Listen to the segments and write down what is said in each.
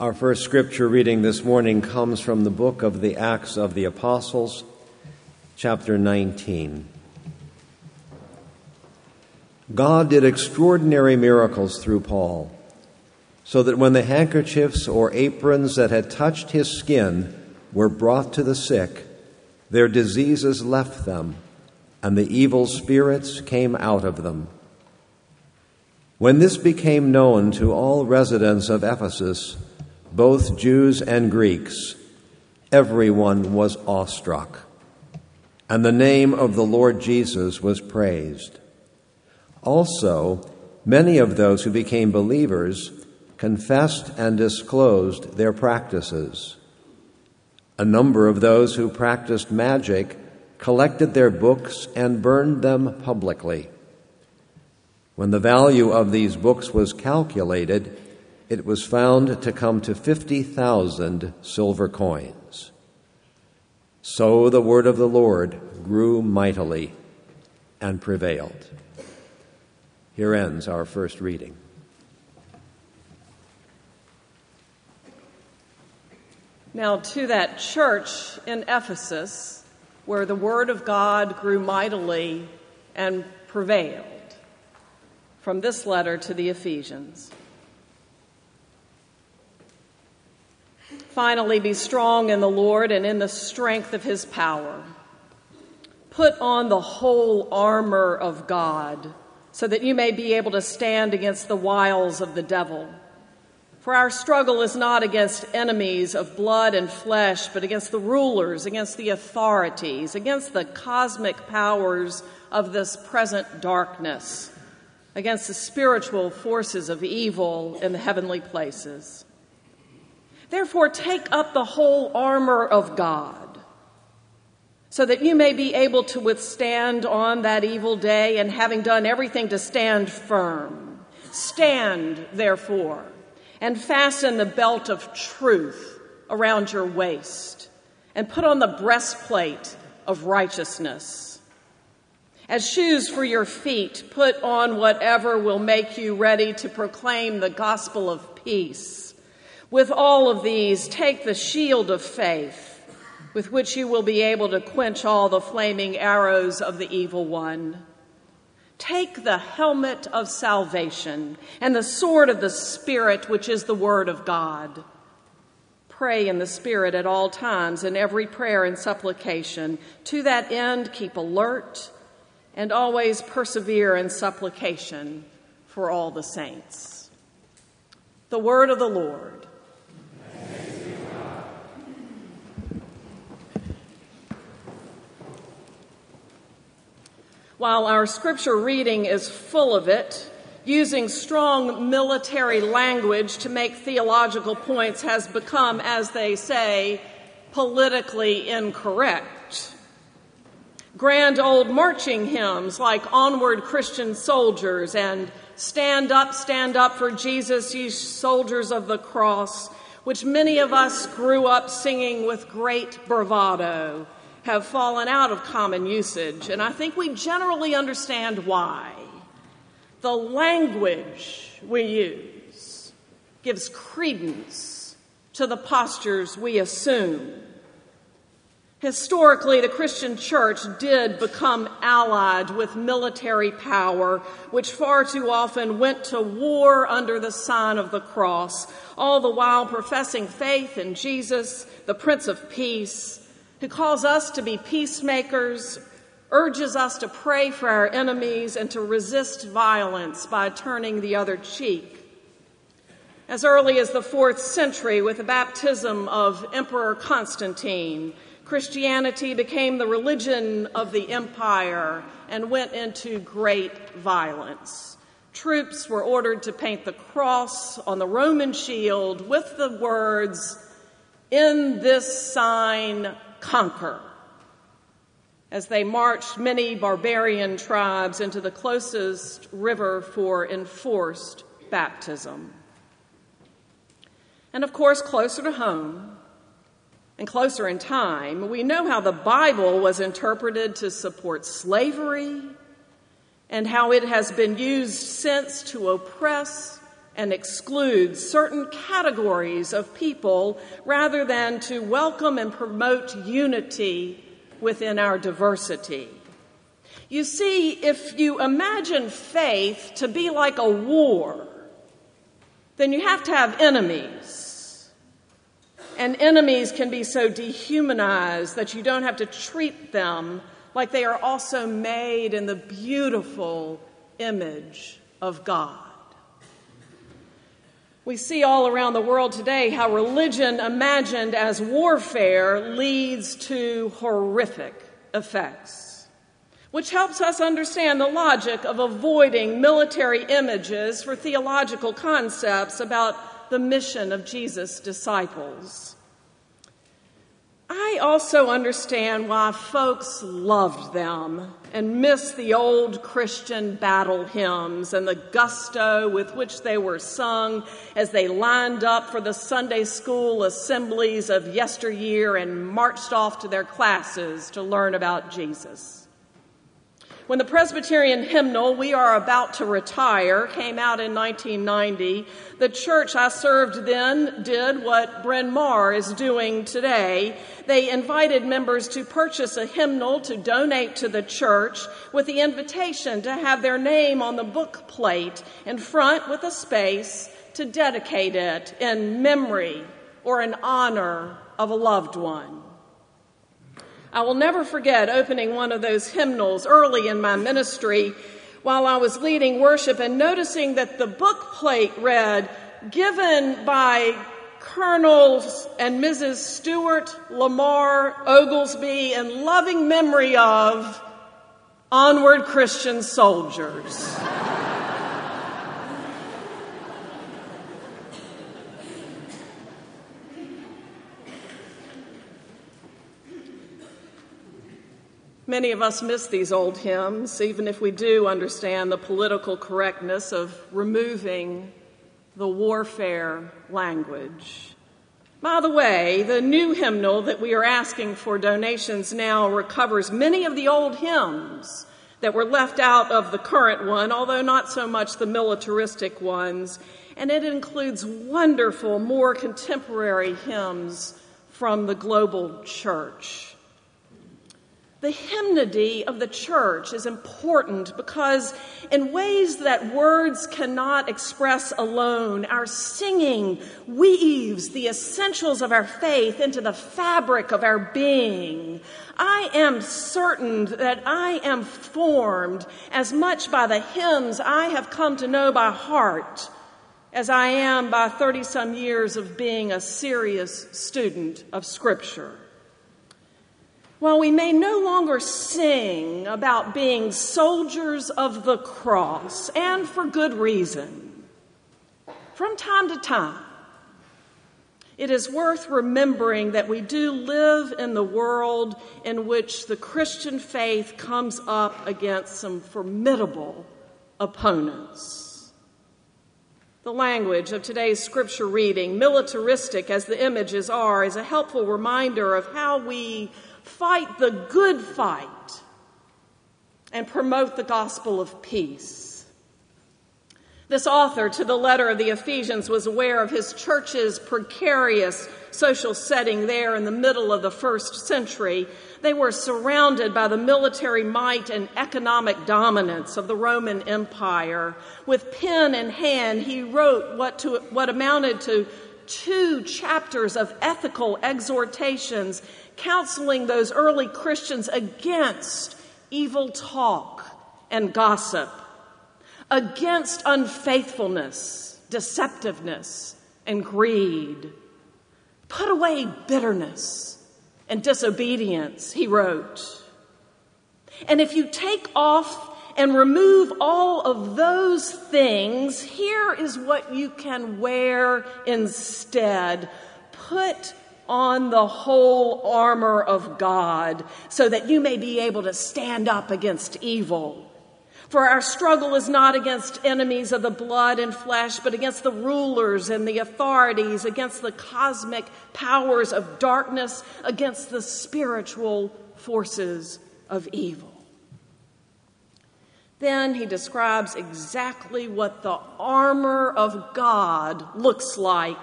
Our first scripture reading this morning comes from the book of the Acts of the Apostles, chapter 19. God did extraordinary miracles through Paul, so that when the handkerchiefs or aprons that had touched his skin were brought to the sick, their diseases left them, and the evil spirits came out of them. When this became known to all residents of Ephesus, both Jews and Greeks, everyone was awestruck, and the name of the Lord Jesus was praised. Also, many of those who became believers confessed and disclosed their practices. A number of those who practiced magic collected their books and burned them publicly. When the value of these books was calculated, it was found to come to 50,000 silver coins. So the word of the Lord grew mightily and prevailed. Here ends our first reading. Now to that church in Ephesus, where the word of God grew mightily and prevailed, from this letter to the Ephesians. Finally, be strong in the Lord and in the strength of his power. Put on the whole armor of God, so that you may be able to stand against the wiles of the devil. For our struggle is not against enemies of blood and flesh, but against the rulers, against the authorities, against the cosmic powers of this present darkness, against the spiritual forces of evil in the heavenly places. Therefore, take up the whole armor of God, so that you may be able to withstand on that evil day, and having done everything to stand firm. Stand, therefore, and fasten the belt of truth around your waist, and put on the breastplate of righteousness. As shoes for your feet, put on whatever will make you ready to proclaim the gospel of peace. With all of these, take the shield of faith, with which you will be able to quench all the flaming arrows of the evil one. Take the helmet of salvation and the sword of the Spirit, which is the word of God. Pray in the Spirit at all times, in every prayer and supplication. To that end, keep alert and always persevere in supplication for all the saints. The word of the Lord. While our scripture reading is full of it, using strong military language to make theological points has become, as they say, politically incorrect. Grand old marching hymns like Onward Christian Soldiers and Stand Up for Jesus, Ye Soldiers of the Cross, which many of us grew up singing with great bravado, have fallen out of common usage, and I think we generally understand why. The language we use gives credence to the postures we assume. Historically, the Christian church did become allied with military power, which far too often went to war under the sign of the cross, all the while professing faith in Jesus, the Prince of Peace, who calls us to be peacemakers, urges us to pray for our enemies and to resist violence by turning the other cheek. As early as the 4th century, with the baptism of Emperor Constantine, Christianity became the religion of the empire and went into great violence. Troops were ordered to paint the cross on the Roman shield with the words, "In this sign, conquer," as they marched many barbarian tribes into the closest river for enforced baptism. And of course, closer to home and closer in time, we know how the Bible was interpreted to support slavery and how it has been used since to oppress and excludes certain categories of people rather than to welcome and promote unity within our diversity. You see, if you imagine faith to be like a war, then you have to have enemies. And enemies can be so dehumanized that you don't have to treat them like they are also made in the beautiful image of God. We see all around the world today how religion imagined as warfare leads to horrific effects, which helps us understand the logic of avoiding military images for theological concepts about the mission of Jesus' disciples. I also understand why folks loved them and missed the old Christian battle hymns and the gusto with which they were sung as they lined up for the Sunday school assemblies of yesteryear and marched off to their classes to learn about Jesus. When the Presbyterian hymnal, "We Are About to Retire," came out in 1990, the church I served then did what Bryn Mawr is doing today. They invited members to purchase a hymnal to donate to the church with the invitation to have their name on the book plate in front with a space to dedicate it in memory or in honor of a loved one. I will never forget opening one of those hymnals early in my ministry while I was leading worship and noticing that the book plate read, "Given by Colonels and Mrs. Stuart Lamar Oglesby in loving memory of onward Christian soldiers." Many of us miss these old hymns, even if we do understand the political correctness of removing the warfare language. By the way, the new hymnal that we are asking for donations now recovers many of the old hymns that were left out of the current one, although not so much the militaristic ones, and it includes wonderful, more contemporary hymns from the global church. The hymnody of the church is important because in ways that words cannot express alone, our singing weaves the essentials of our faith into the fabric of our being. I am certain that I am formed as much by the hymns I have come to know by heart as I am by 30-some years of being a serious student of Scripture. While we may no longer sing about being soldiers of the cross, and for good reason, from time to time, it is worth remembering that we do live in the world in which the Christian faith comes up against some formidable opponents. The language of today's scripture reading, militaristic as the images are, is a helpful reminder of how we fight the good fight and promote the gospel of peace. This author to the letter of the Ephesians was aware of his church's precarious social setting there in the middle of the first century. They were surrounded by the military might and economic dominance of the Roman Empire. With pen in hand, he wrote what amounted to 2 chapters of ethical exhortations, counseling those early Christians against evil talk and gossip, against unfaithfulness, deceptiveness, and greed. Put away bitterness and disobedience, he wrote. And if you take off and remove all of those things, here is what you can wear instead. Put on the whole armor of God so that you may be able to stand up against evil. For our struggle is not against enemies of the blood and flesh, but against the rulers and the authorities, against the cosmic powers of darkness, against the spiritual forces of evil. Then he describes exactly what the armor of God looks like.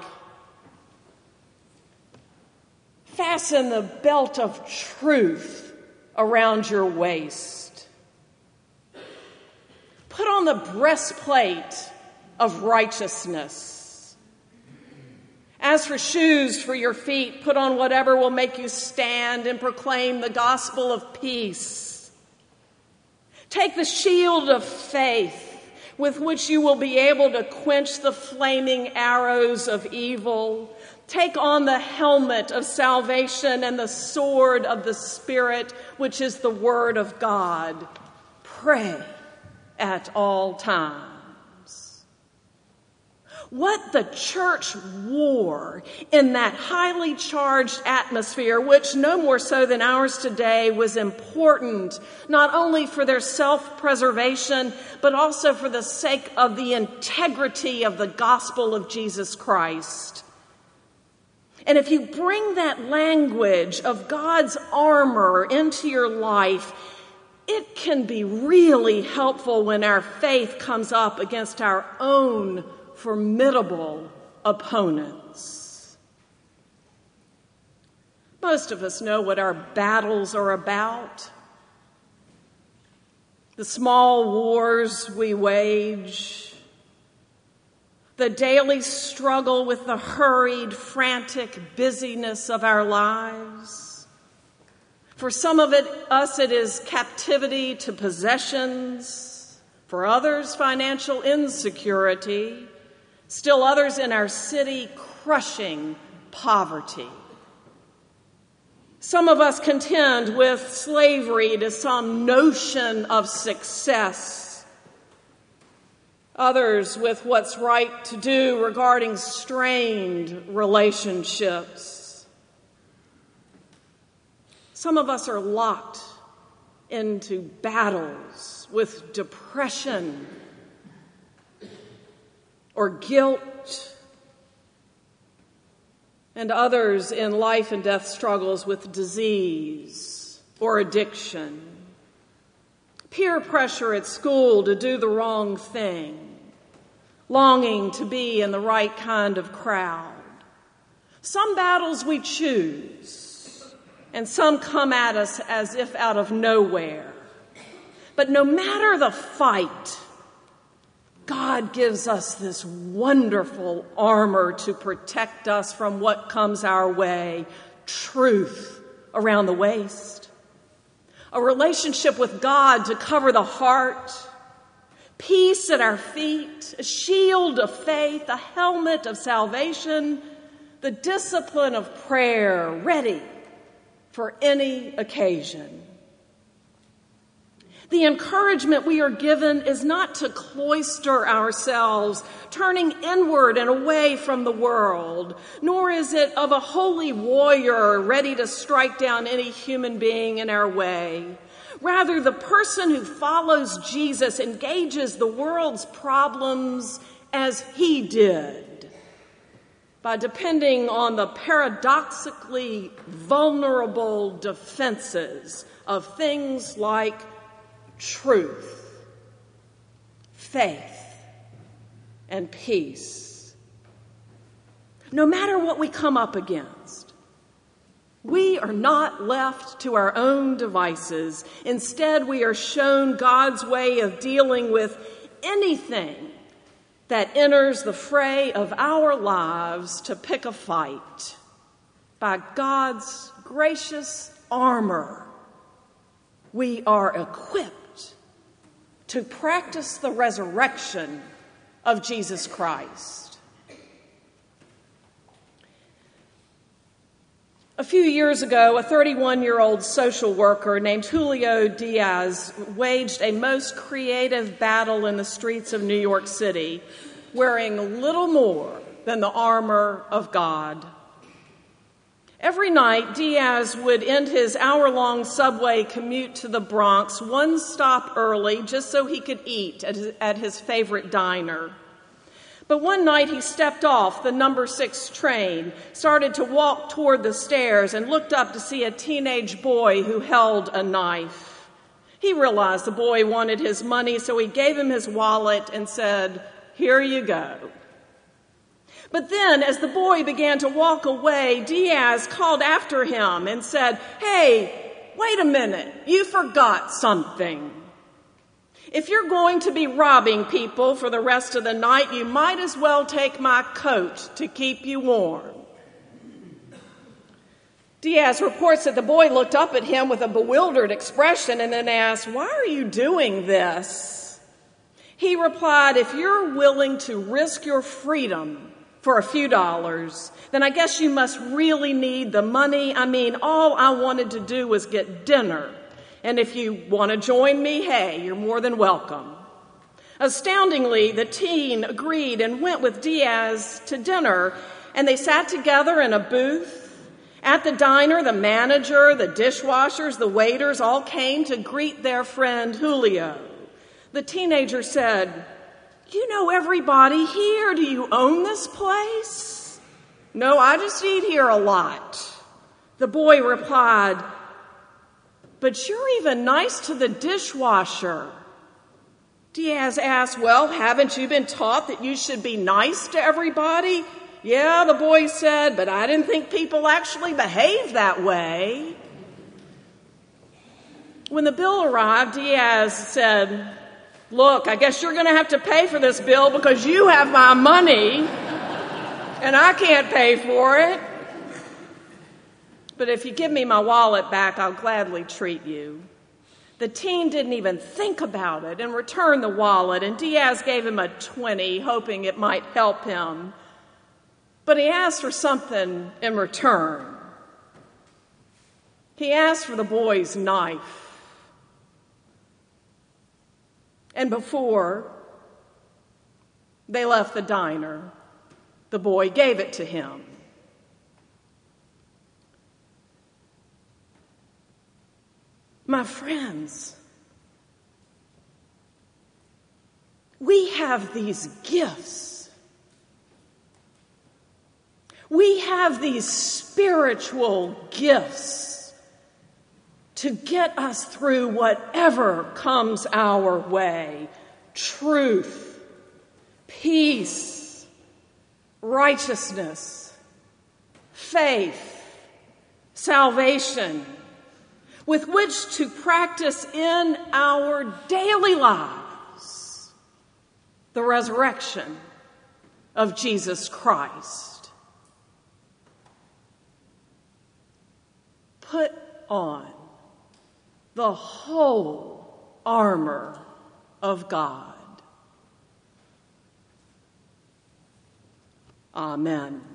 Fasten the belt of truth around your waist. Put on the breastplate of righteousness. As for shoes for your feet, put on whatever will make you stand and proclaim the gospel of peace. Take the shield of faith with which you will be able to quench the flaming arrows of evil. Take on the helmet of salvation and the sword of the Spirit, which is the word of God. Pray at all times. What the church wore in that highly charged atmosphere, which no more so than ours today, was important not only for their self-preservation, but also for the sake of the integrity of the gospel of Jesus Christ. And if you bring that language of God's armor into your life, it can be really helpful when our faith comes up against our own formidable opponents. Most of us know what our battles are about. The small wars we wage, the daily struggle with the hurried, frantic busyness of our lives. For some of us, it is captivity to possessions. For others, financial insecurity. Still others in our city, crushing poverty. Some of us contend with slavery to some notion of success. Others with what's right to do regarding strained relationships. Some of us are locked into battles with depression or guilt, and others in life and death struggles with disease or addiction, peer pressure at school to do the wrong thing, longing to be in the right kind of crowd. Some battles we choose, and some come at us as if out of nowhere. But no matter the fight, God gives us this wonderful armor to protect us from what comes our way. Truth around the waist. A relationship with God to cover the heart. Peace at our feet. A shield of faith. A helmet of salvation. The discipline of prayer ready for any occasion. The encouragement we are given is not to cloister ourselves, turning inward and away from the world, nor is it of a holy warrior ready to strike down any human being in our way. Rather, the person who follows Jesus engages the world's problems as he did, by depending on the paradoxically vulnerable defenses of things like truth, faith, and peace. No matter what we come up against, we are not left to our own devices. Instead, we are shown God's way of dealing with anything that enters the fray of our lives to pick a fight. By God's gracious armor, we are equipped to practice the resurrection of Jesus Christ. A few years ago, a 31-year-old social worker named Julio Diaz waged a most creative battle in the streets of New York City, wearing little more than the armor of God. Every night, Diaz would end his hour-long subway commute to the Bronx one stop early just so he could eat at his favorite diner. But one night he stepped off the number 6 train, started to walk toward the stairs, and looked up to see a teenage boy who held a knife. He realized the boy wanted his money, so he gave him his wallet and said, "Here you go." But then, as the boy began to walk away, Diaz called after him and said, "Hey, wait a minute, you forgot something. If you're going to be robbing people for the rest of the night, you might as well take my coat to keep you warm." Diaz reports that the boy looked up at him with a bewildered expression and then asked, "Why are you doing this?" He replied, "If you're willing to risk your freedom for a few dollars, then I guess you must really need the money. I mean, all I wanted to do was get dinner. And if you want to join me, hey, you're more than welcome." Astoundingly, the teen agreed and went with Diaz to dinner, and they sat together in a booth. At the diner, the manager, the dishwashers, the waiters all came to greet their friend Julio. The teenager said, "You know everybody here. Do you own this place?" "No, I just eat here a lot." The boy replied, "But you're even nice to the dishwasher." Diaz asked, "Well, haven't you been taught that you should be nice to everybody?" "Yeah," the boy said, "but I didn't think people actually behave that way." When the bill arrived, Diaz said, "Look, I guess you're going to have to pay for this bill because you have my money and I can't pay for it. But if you give me my wallet back, I'll gladly treat you." The teen didn't even think about it and returned the wallet, and Diaz gave him a 20, hoping it might help him. But he asked for something in return. He asked for the boy's knife. And before they left the diner, the boy gave it to him. My friends, we have these gifts. We have these spiritual gifts to get us through whatever comes our way. Truth, peace, righteousness, faith, salvation, with which to practice in our daily lives the resurrection of Jesus Christ. Put on the whole armor of God. Amen.